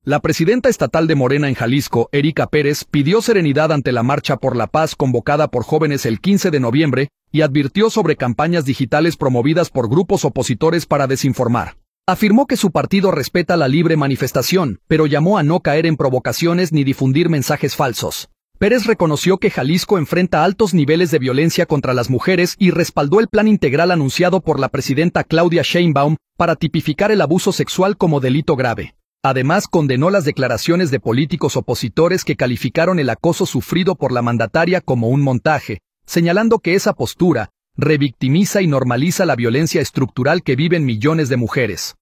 La presidenta estatal de Morena en Jalisco, Erika Pérez, pidió serenidad ante la Marcha por la Paz convocada por jóvenes el 15 de noviembre y advirtió sobre campañas digitales promovidas por grupos opositores para desinformar. Afirmó que su partido respeta la libre manifestación, pero llamó a no caer en provocaciones ni difundir mensajes falsos. Pérez reconoció que Jalisco enfrenta altos niveles de violencia contra las mujeres y respaldó el plan integral anunciado por la presidenta Claudia Sheinbaum para tipificar el abuso sexual como delito grave. Además, condenó las declaraciones de políticos opositores que calificaron el acoso sufrido por la mandataria como un montaje, señalando que esa postura revictimiza y normaliza la violencia estructural que viven millones de mujeres.